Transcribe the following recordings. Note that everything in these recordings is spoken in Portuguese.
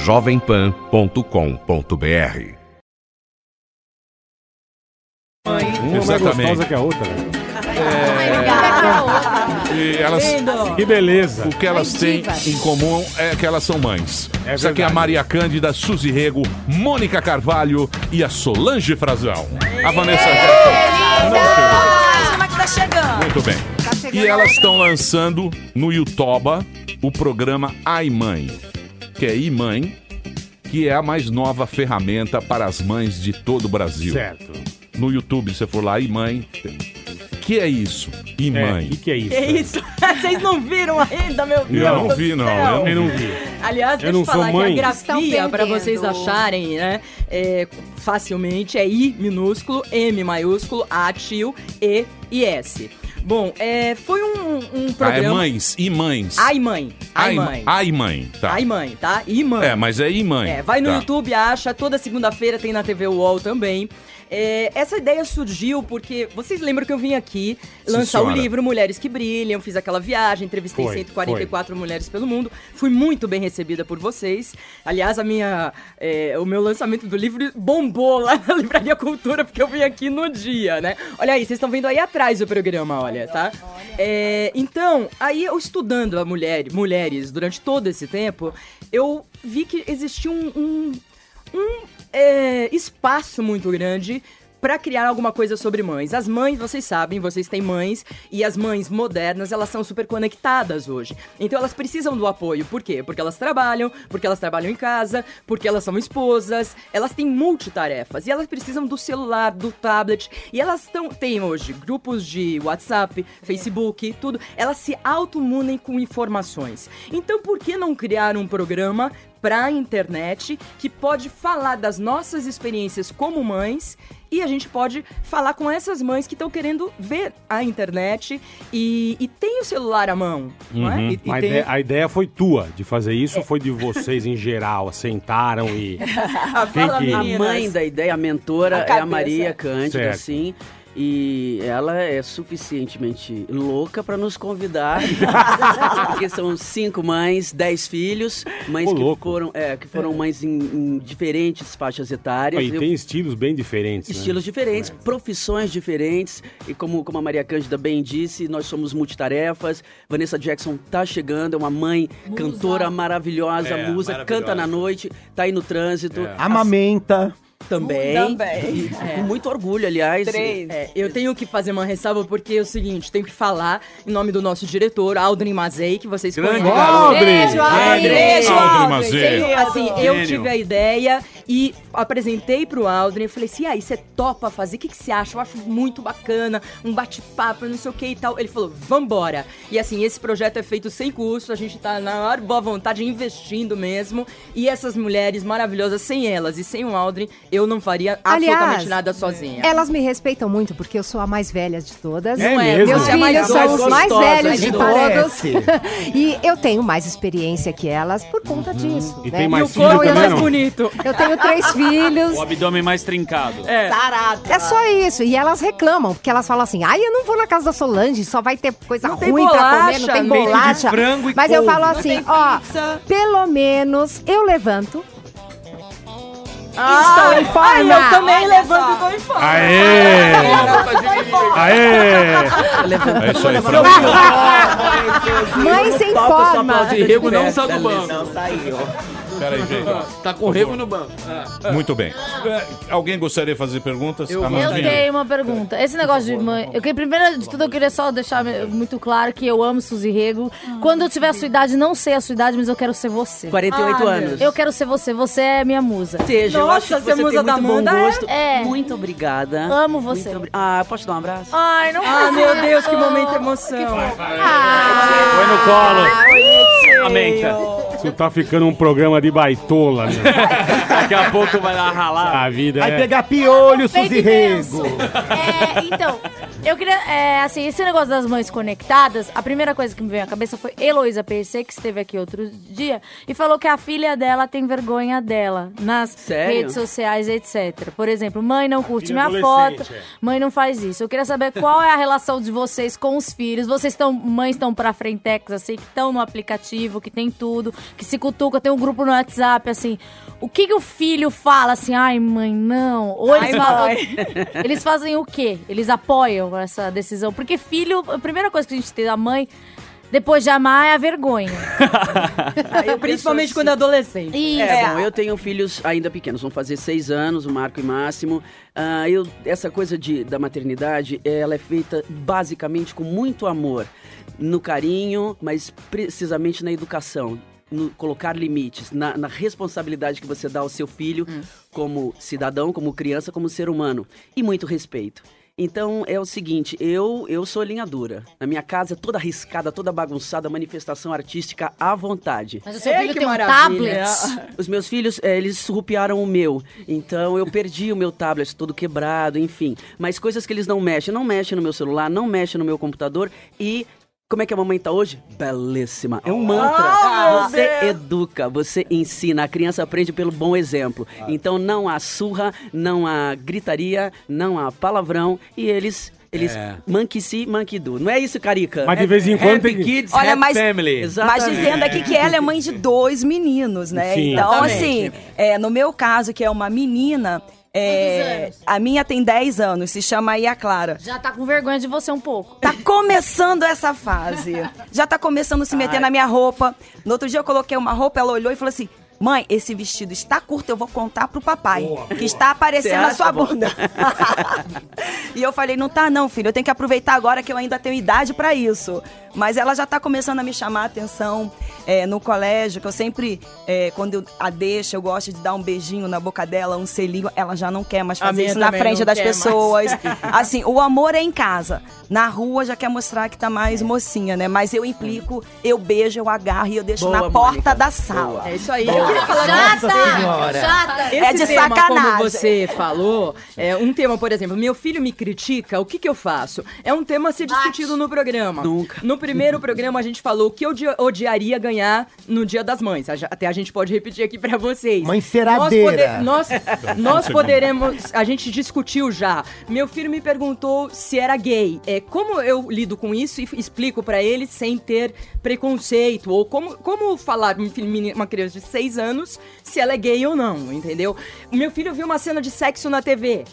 jovempan.com.br. Uma mais gostosa que a outra, né? E elas, que beleza. o que elas têm em comum é que elas são mães. Essa aqui é a Maria Cândida, Suzy Rego, Mônica Carvalho e a Solange Frazão. A Vanessa Jackson não chegou. Como é que tá chegando? Muito bem. E elas estão lançando no YouTube o programa Ai Mãe, que é iMãe, que é a mais nova ferramenta para as mães de todo o Brasil. Certo. No YouTube, se você for lá, iMãe. Que é isso? iMãe. Que é isso? Que isso? Vocês não viram ainda, meu Deus? Eu não vi, não. Eu não vi. Aliás, Eu deixa eu não falar sou mãe. que a grafia, Estão pra vocês perdendo. acharem, né, facilmente, é I minúsculo, M maiúsculo, A tio, E e S. Bom, foi um programa... É mães e mães. Ai Mãe. Ai Mãe. Ai Mãe, tá. Ai Mãe, tá? I Mãe. É, mas é iMãe. Vai no tá. YouTube, acha. Toda segunda-feira tem na TV UOL também. Essa ideia surgiu porque... Vocês lembram que eu vim aqui lançar o livro Mulheres que Brilham. Fiz aquela viagem, entrevistei 144 mulheres pelo mundo. Fui muito bem recebida por vocês. Aliás, o meu lançamento do livro bombou lá na Livraria Cultura, porque eu vim aqui no dia, né? Olha aí, vocês estão vendo aí atrás o programa, olha, tá? Então, aí eu estudando a mulheres durante todo esse tempo, eu vi que existia um espaço muito grande para criar alguma coisa sobre mães. As mães, vocês sabem, vocês têm mães, e as mães modernas, elas são super conectadas hoje. Então elas precisam do apoio. Por quê? Porque elas trabalham em casa, porque elas são esposas, elas têm multitarefas, e elas precisam do celular, do tablet, e elas têm hoje grupos de WhatsApp, Facebook, tudo. Elas se automunem com informações. Então por que não criar um programa para a internet que pode falar das nossas experiências como mães, e a gente pode falar com essas mães que estão querendo ver a internet e tem o celular à mão, não é? A ideia foi tua de fazer isso, foi de vocês em geral, sentaram e... A mãe da ideia, a mentora, é a Maria Cândida, certo. assim. E ela é suficientemente louca para nos convidar, porque são 5 mães, 10 filhos, mães que foram mães em diferentes faixas etárias. E tem estilos bem diferentes. Estilos diferentes, profissões diferentes, e como a Maria Cândida bem disse, nós somos multitarefas. Vanessa Jackson tá chegando, é uma mãe cantora maravilhosa, musa, canta na noite, tá aí no trânsito. Amamenta. Também. E com muito orgulho, aliás. 3. Eu tenho que fazer uma ressalva porque é o seguinte, tenho que falar em nome do nosso diretor, Aldrin Mazei, que vocês conhecem. Beijo, Aldrin Mazei. Assim, eu tive a ideia e apresentei pro Aldrin, eu falei assim, aí você topa fazer, o que você acha? Eu acho muito bacana, um bate-papo, não sei o que e tal. Ele falou, vambora. E assim, esse projeto é feito sem custo, a gente tá na maior boa vontade, investindo mesmo, e essas mulheres maravilhosas, sem elas e sem o Aldrin, eu não faria absolutamente nada sozinha. Elas me respeitam muito, porque eu sou a mais velha de todas. Não é mesmo? Meus filhos são os mais velhos de todos. Parece. E eu tenho mais experiência que elas por conta disso. E né? tem mais O filho corpo é também, mais não? bonito. Eu tenho 3 filhos. O abdômen mais trincado. É só isso. E elas reclamam, porque elas falam assim, eu não vou na casa da Solange, só vai ter coisa Não tem ruim pra comer, não bolacha, tem peito de bolacha. frango e Mas eu couve. falo assim, ó, pelo menos eu levanto. Estou em forma. Eu também levanto e tô em forma. Aê! É isso aí, Fran. Mãe sem Sua forma. pau de rego não saiu do banco. Não saiu. Peraí, gente. ó. Tá com rego no banco. Muito bem. Alguém gostaria de fazer perguntas? Eu Amandinha? tenho uma pergunta. Esse negócio de mãe... Primeiro de tudo, eu queria só deixar muito claro que eu amo Suzy Rego. Quando eu tiver a sua idade, não sei a sua idade, mas eu quero ser você. 48 anos. Eu quero ser você. Você é minha musa. Seja, eu Nossa, acho que você é você musa tem da muito bom Amanda, gosto. é? Muito obrigada. Amo você. Posso dar um abraço? Ai, não Ah, meu precisa. Deus, que momento emoção. Põe no colo. Amém. Isso tá ficando um programa de baitola, né? Daqui a pouco vai dar ralar. A vida Vai é... pegar piolho, Peito Suzy imenso. Rego. Então, eu queria, assim, esse negócio das mães conectadas, a primeira coisa que me veio à cabeça foi Heloísa PC, que esteve aqui outro dia, e falou que a filha dela tem vergonha dela nas Sério? redes sociais, etc. Por exemplo, mãe não curte filha minha foto, adolescente, mãe não faz isso. Eu queria saber qual é a relação de vocês com os filhos. Vocês mães estão pra frentex, assim, que estão no aplicativo, que tem tudo, que se cutuca, tem um grupo no WhatsApp, assim. O que o filho fala, assim, ai, mãe, não? Ou eles fazem o quê? Eles apoiam essa decisão? Porque filho, a primeira coisa que a gente tem da mãe, depois de amar, é a vergonha. Principalmente quando é adolescente. Isso. Bom, eu tenho filhos ainda pequenos, vão fazer 6 anos, o Marco e Máximo. Essa coisa da maternidade, ela é feita basicamente com muito amor, no carinho, mas precisamente na educação. No colocar limites, na responsabilidade que você dá ao seu filho como cidadão, como criança, como ser humano. E muito respeito. Então, é o seguinte, eu sou linha dura. Na minha casa, toda arriscada, toda bagunçada, manifestação artística à vontade. Mas o seu filho que tem um maravilha. tablet? Os meus filhos, eles surrupiaram o meu. Então, eu perdi o meu tablet todo quebrado, enfim. Mas coisas que eles não mexem no meu celular, não mexem no meu computador e... Como é que a mamãe tá hoje? Belíssima. É um mantra. Você educa, você ensina. A criança aprende pelo bom exemplo. Então não há surra, não há gritaria, não há palavrão. E eles monkey see, monkey do. Não é isso, Carica? Mas de vez em quando tem Happy que... Kids, Olha, Happy mas- Family. Mas Exatamente. dizendo aqui que ela é mãe de 2 meninos, né? Sim. Então, Exatamente. assim, no meu caso, que é uma menina, Quantos anos? a minha tem 10 anos, se chama Ia Clara. Já tá com vergonha de você um pouco. Tá começando essa fase. Já tá começando a se meter na minha roupa. No outro dia eu coloquei uma roupa, ela olhou e falou assim: mãe, esse vestido está curto, eu vou contar pro papai. Que está aparecendo Você a sua acha, bom? bunda. E eu falei, não tá não, filho. Eu tenho que aproveitar agora que eu ainda tenho idade pra isso. Mas ela já tá começando a me chamar a atenção no colégio, que eu sempre, quando eu a deixo, eu gosto de dar um beijinho na boca dela, um selinho. Ela já não quer mais A fazer minha isso na também frente não das quer pessoas. Assim, o amor é em casa. Na rua já quer mostrar que tá mais mocinha, né? Mas eu implico, eu beijo, eu agarro e eu deixo Boa, na porta Mônica. da sala. É isso aí. Eu queria falar Chata! Chata! Esse É de tema, sacanagem. como você falou, um tema, por exemplo, meu filho me critica, o que eu faço? É um tema a ser discutido no programa. Nunca. No primeiro programa a gente falou que eu odiaria ganhar no Dia das Mães. Até a gente pode repetir aqui pra vocês. Mãe ceradeira. Nós poderemos... A gente discutiu já. Meu filho me perguntou se era gay. Como eu lido com isso e explico pra ele sem ter preconceito? Ou como falar uma criança de 6 anos se ela é gay ou não, entendeu? O meu filho viu uma cena de sexo na TV.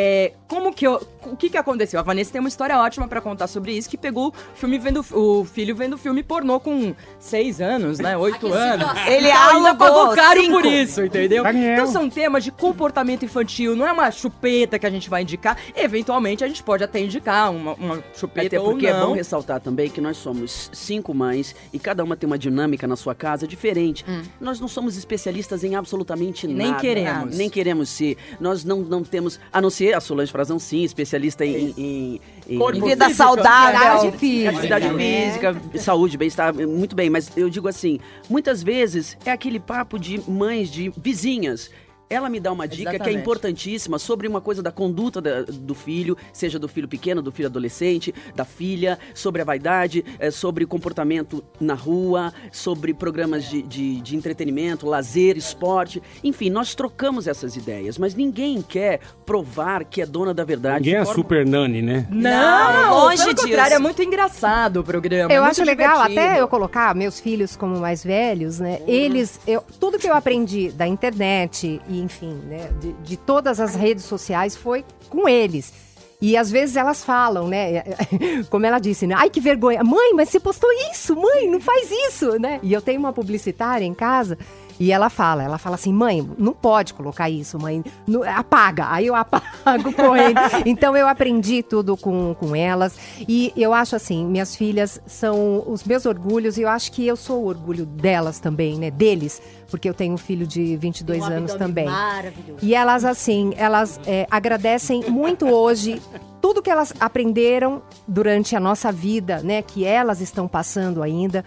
O que aconteceu? A Vanessa tem uma história ótima pra contar sobre isso, que pegou o filho vendo filme pornô com 6 anos, né? 8 anos. Ele Então, ainda alugou pagou caro 5. por isso, entendeu? Daniel. Então são temas de comportamento infantil, não é uma chupeta que a gente vai indicar. Eventualmente a gente pode até indicar uma chupeta Até ou porque é bom não. ressaltar também que nós somos 5 mães e cada uma tem uma dinâmica na sua casa diferente. Nós não somos especialistas em absolutamente Nem nada. queremos. Nem queremos ser. Nós não temos, a não ser a Solange Frazão, sim, especialista em Corpo Vida físico, saudável. Atividade física. atividade né? física, saúde, bem-estar, muito bem, mas eu digo assim, muitas vezes é aquele papo de mães, de vizinhas. Ela me dá uma dica que é Exatamente. importantíssima sobre uma coisa da conduta do filho, seja do filho pequeno, do filho adolescente, da filha, sobre a vaidade, sobre comportamento na rua, sobre programas de entretenimento, lazer, esporte. Enfim, nós trocamos essas ideias, mas ninguém quer provar que é dona da verdade. Ninguém é de forma- super nani, né? Não, longe pelo disso. contrário, é muito engraçado o programa. Eu é acho muito legal divertido. até eu colocar meus filhos como mais velhos, né? Tudo que eu aprendi da internet e, enfim, né? De todas as redes sociais foi com eles. E às vezes elas falam, né? Como ela disse, né? Ai, que vergonha. Mãe, mas você postou isso? Mãe, não faz isso, né? E eu tenho uma publicitária em casa e ela fala assim, mãe, não pode colocar isso, mãe. Apaga. Aí eu apago correndo. Então eu aprendi tudo com elas. E eu acho assim, minhas filhas são os meus orgulhos e eu acho que eu sou o orgulho delas também, né? Deles. Porque eu tenho um filho de 22 anos também. Maravilhoso. E elas, assim, agradecem muito hoje tudo que elas aprenderam durante a nossa vida, né? Que elas estão passando ainda.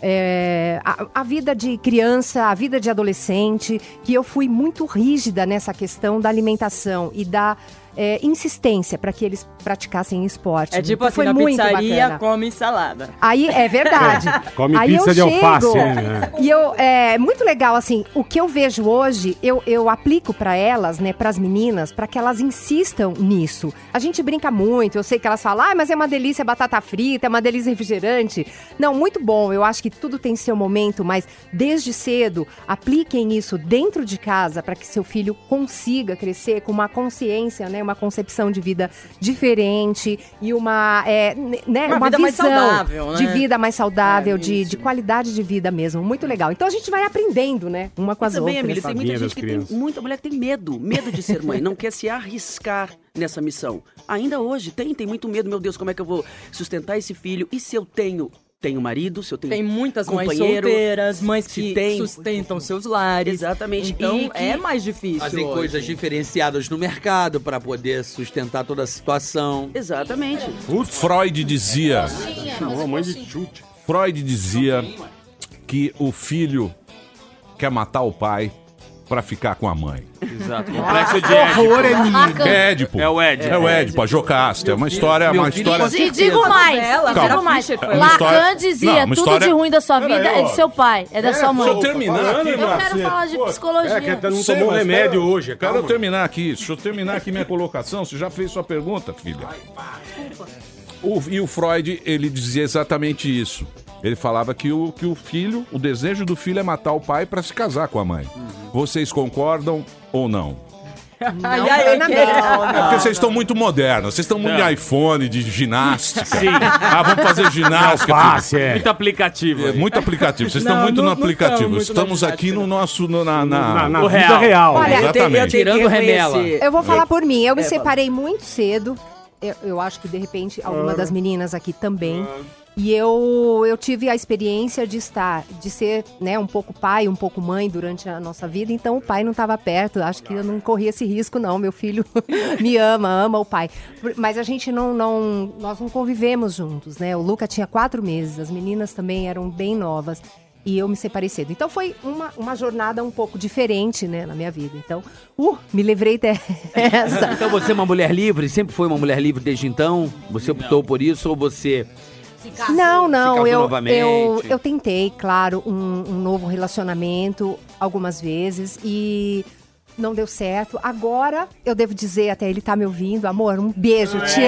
a vida de criança, a vida de adolescente, que eu fui muito rígida nessa questão da alimentação e da insistência para que eles praticassem esporte. É tipo Então, assim, foi na muito pizzaria, bacana. come salada. Aí, é verdade. Come Aí pizza eu de alface, chego, né? E é muito legal, assim, o que eu vejo hoje, eu aplico para elas, né, para as meninas, para que elas insistam nisso. A gente brinca muito, eu sei que elas falam, mas é uma delícia batata frita, é uma delícia refrigerante. Não, muito bom, eu acho que tudo tem seu momento, mas desde cedo, apliquem isso dentro de casa para que seu filho consiga crescer com uma consciência, né, uma concepção de vida diferente e uma vida mais visão saudável, né? de vida mais saudável, isso. de qualidade de vida mesmo. Muito legal. Então a gente vai aprendendo, né? Uma com as Também, outras. Emília, tem muita Tadinha gente das que crianças. tem muita mulher que tem medo de ser mãe, não quer se arriscar nessa missão. Ainda hoje tem muito medo, meu Deus, como é que eu vou sustentar esse filho? E se eu tenho marido, se eu tenho Tem muitas mães companheiro, solteiras, mães se que tem- sustentam seus lares. Exatamente. Então E que é mais difícil Fazem hoje. coisas diferenciadas no mercado para poder sustentar toda a situação. Exatamente. Freud dizia Não, mãe de chute. que o filho quer matar o pai pra ficar com a mãe. Exato. Complexo de Édipo. Édipo. É o Édipo. É o Édipo, a Jocasta. É uma história... E digo mais, Calma. digo mais. Fischer foi uma história- Lacan dizia, Não, uma tudo história- de ruim da sua vida é de seu pai, é da sua mãe. Deixa eu terminar aqui, Eu quero falar de psicologia. É que não Sei, tomou mas remédio espera- hoje. Quero Calma. terminar aqui. Deixa eu terminar aqui minha colocação. Você já fez sua pergunta, filha? E o Freud, ele dizia exatamente isso. Ele falava que o filho, o desejo do filho é matar o pai para se casar com a mãe. Vocês concordam ou não? Ai, ai, É porque vocês estão muito modernos. Vocês estão muito de iPhone, de ginástica. Sim. Vamos fazer ginástica. Fácil, é. Muito aplicativo. É aí. muito aplicativo. Vocês estão Não, muito no não estamos aplicativo. muito na Estamos aqui no nosso... Na O vida real. Olha, Exatamente. Tirando remela. Eu vou falar por mim. Eu me separei muito cedo. Eu acho que, de repente, alguma das meninas aqui também. E eu tive a experiência de ser, né, um pouco pai, um pouco mãe durante a nossa vida. Então, o pai não estava perto. Acho que eu não corri esse risco, não. Meu filho me ama o pai. Mas a gente nós não convivemos juntos, né? O Luca tinha 4 meses. As meninas também eram bem novas. E eu me separei cedo. Então foi uma jornada um pouco diferente, né, na minha vida. Então, me livrei dessa. Então você é uma mulher livre? Sempre foi uma mulher livre desde então? Você optou por isso ou você... Não, casou novamente? eu tentei, claro, um novo relacionamento algumas vezes e não deu certo. Agora, eu devo dizer, até ele tá me ouvindo, amor, um beijo, te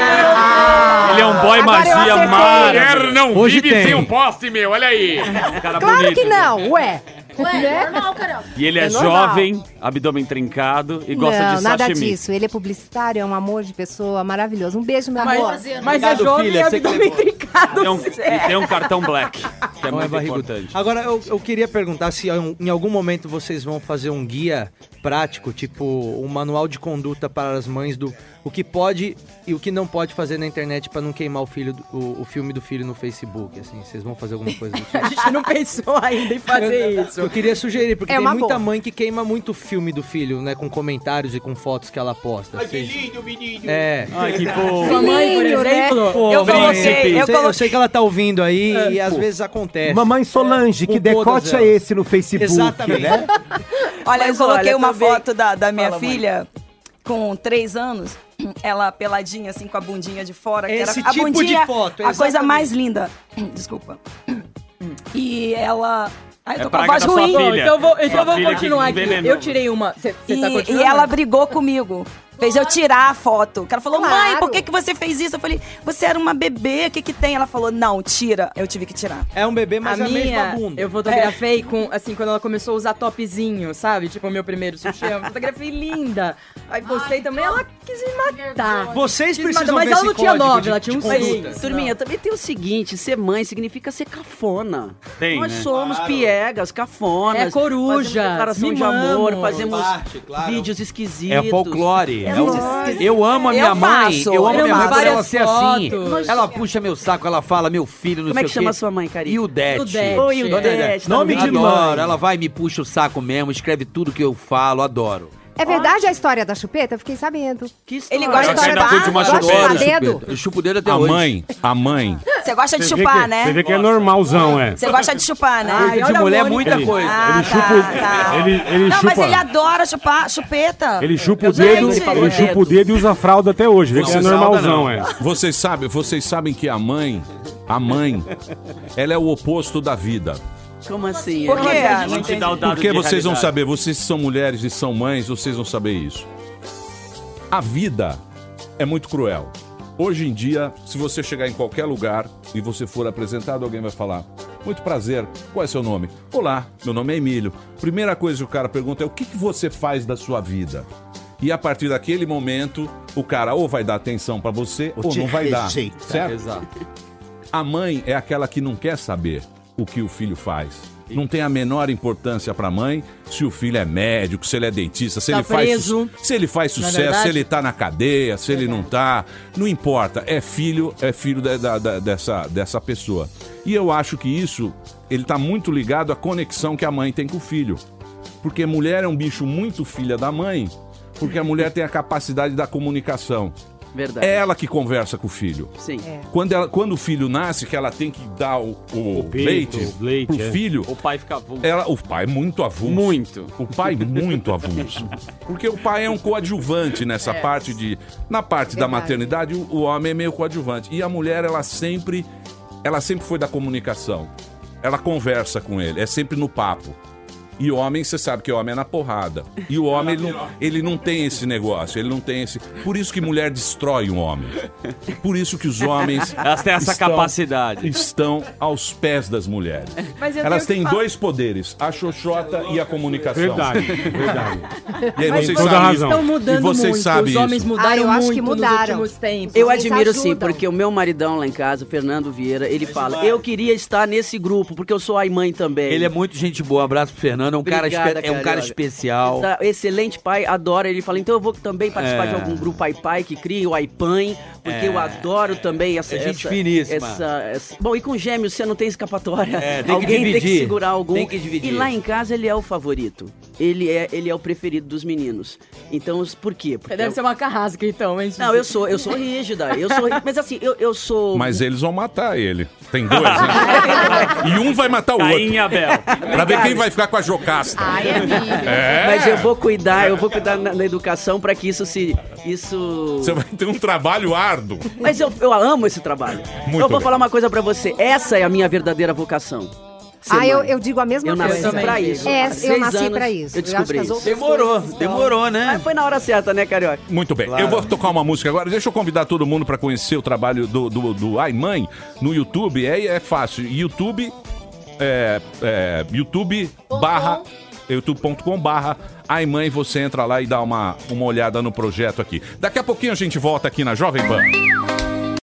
amo. Ele é um boy Agora eu magia acertei. maravilhoso. não Hoje tem. poste, meu. Olha aí. Cara Claro bonito. que não, ué. Ué, normal, caramba. E ele é, É normal. jovem, abdômen trincado e gosta Não, de nada sashimi. disso. Ele é publicitário, é um amor de pessoa, maravilhoso. Um beijo, meu amor. Mas é Obrigado, jovem filha, e você que abdômen levou. trincado. E tem um cartão black, que é Não é muito barrigudo. importante. Agora, eu queria perguntar se em algum momento vocês vão fazer um guia prático, tipo um manual de conduta para as mães do o que pode e o que não pode fazer na internet para não queimar o filme do filho no Facebook, assim. Vocês vão fazer alguma coisa do tipo? A gente não pensou ainda em fazer isso. Eu queria sugerir, porque É tem uma muita boa. mãe que queima muito o filme do filho, né? Com comentários e com fotos que ela posta. Lindo, menino! É. Ai, que fofo. Sua mãe, por Lindo, né? exemplo, Pô, eu coloquei... eu sei que ela tá ouvindo aí e às vezes acontece. Mamãe Solange, Com que todas decote é elas. esse no Facebook, Exatamente. né? Olha, eu Mas coloquei olha, uma também- foto da minha Fala, mãe. filha com 3 anos, ela peladinha, assim, com a bundinha de fora. Esse que era a tipo de bundinha, foto, a coisa exatamente. mais linda. Desculpa. E ela... Ai, eu É tô com a praga voz da sua ruim. filha. Então eu vou Sua filha que continuar aqui. envenenou. Eu tirei uma... Você tá E continuando? ela brigou comigo. Fez eu tirar a foto. Ela falou, Claro. mãe, por que você fez isso? Eu falei, você era uma bebê, o que tem? Ela falou, não, tira. Eu tive que tirar. É um bebê, mas a é a mesma minha, bunda. eu fotografei com, assim, quando ela começou a usar topzinho, sabe? Tipo, o meu primeiro sutiã. Eu fotografei linda. Aí postei também, ela quis me matar. Vocês Quis precisam matar, mas ver ela esse não tinha código 9, de- ela tinha de um conduta. 6. Turminha, também tem o seguinte, ser mãe significa ser cafona. Tem, Nós né? somos piegas, cafonas. É coruja, Fazemos declaração de amor, mimamos. fazemos Parte, claro. vídeos esquisitos. É folclore. lógico. Eu amo a minha Eu mãe. faço, Eu amo a eu minha mãe faço. por ela Várias ser assim. fotos. Ela puxa meu saco, ela fala, meu filho, não Como é que sei o chama quê. sua mãe, Karine? E o Dete. Dete. Oi, o É. Dete. Nome de Adoro. mãe. Ela vai e me puxa o saco mesmo, escreve tudo que eu falo, adoro. É verdade a história da chupeta? Eu fiquei sabendo. Ele gosta de Ainda chupar? curte uma Gosta de chupeta. chupar dedo? Eu chupo o dedo até hoje. A mãe. Você gosta de Você vê chupar, que- né? Você vê que é normalzão, é. Você gosta de chupar, né? Coisa de mulher é muita Ele- coisa. Ah, Ele chupa, ele Não, chupa, mas ele adora chupar, chupeta. ele chupa o Gente, dedo, ele falou ele chupa o dedo e usa fralda até hoje. Vê que é Vocês normalzão, não. é. Vocês sabem que a mãe, ela é o oposto da vida. Como assim? Por quê? É? Não entendi. Porque vocês vão saber, vocês que são mulheres e são mães, vocês vão saber isso. A vida é muito cruel. Hoje em dia, se você chegar em qualquer lugar e você for apresentado, alguém vai falar: muito prazer, qual é seu nome? Olá, meu nome é Emílio. Primeira coisa que o cara pergunta é: o que você faz da sua vida? E a partir daquele momento, o cara ou vai dar atenção pra você ou não vai dar. Certo? Exato. A mãe é aquela que não quer saber o que o filho faz. Não tem a menor importância pra mãe se o filho é médico, se ele é dentista, se, Tá ele, faz preso. se ele faz Não é sucesso, verdade? se ele tá na cadeia, se ele não tá. Não importa. É filho dessa pessoa. E eu acho que isso, ele tá muito ligado à conexão que a mãe tem com o filho. Porque mulher é um bicho muito filha da mãe, porque a mulher tem a capacidade da comunicação. Verdade. É ela que conversa com o filho. Sim. Quando o filho nasce, que ela tem que dar o peito, leite o leite, pro é. filho, O pai fica avulso. o pai é muito avulso. Muito. O pai muito avulso. Porque o pai é um coadjuvante nessa parte de... Na parte da Verdade. maternidade, o homem é meio coadjuvante. E a mulher, ela sempre foi da comunicação. Ela conversa com ele, é sempre no papo. E o homem, você sabe que o homem é na porrada. E o homem, ele não tem esse negócio, ele não tem esse... Por isso que mulher destrói um homem. Por isso que os homens... Elas têm essa capacidade. Estão aos pés das mulheres. Mas eu Elas tenho têm que dois poderes, a xoxota e a comunicação. Verdade, verdade. E aí Mas vocês toda sabem razão. isso. estão mudando E vocês muito. sabem Os homens isso. mudaram eu acho muito que nos mudaram. últimos tempos. Eu Vocês admiro sim, ajudam. porque o meu maridão lá em casa, o Fernando Vieira, ele fala: eu queria estar nesse grupo, porque eu sou a mãe também. Ele é muito gente boa. Abraço pro Fernando. É um cara Obrigada, Carioca. especial. Excelente pai, adora. Ele fala: então eu vou também participar de algum grupo pai que cria o iPan, porque eu adoro também essa... É gente finíssima. Bom, e com gêmeos você não tem escapatória. É, tem que Alguém tem que dividir. segurar algum. Tem que dividir. E lá em casa ele é o favorito. Ele é o preferido dos meninos. Então, por quê? Porque Deve ser uma carrasca, então, hein? Não, eu sou rígida. Mas assim, eu sou... Mas eles vão matar ele. Tem dois, né? E um vai matar o outro. Caim e Abel. Pra ver quem vai ficar com a Jocasta. Ai, amigo. Mas eu vou cuidar na educação pra que isso Você vai ter um trabalho árduo. Mas eu amo esse trabalho. Muito eu vou bem. falar uma coisa pra você. Essa é a minha verdadeira vocação. Ser mãe. Eu digo a mesma Eu nasci coisa. pra isso. É, Há eu 6 nasci anos pra isso. eu descobri acho que as isso. outras Demorou, né? Mas foi na hora certa, né, Carioca? Muito bem. Eu vou tocar uma música agora. Deixa eu convidar todo mundo pra conhecer o trabalho do Ai Mãe no YouTube. É fácil. YouTube... youtube.com/. Ai Mãe, você entra lá e dá uma olhada no projeto aqui. Daqui a pouquinho a gente volta aqui na Jovem Pan.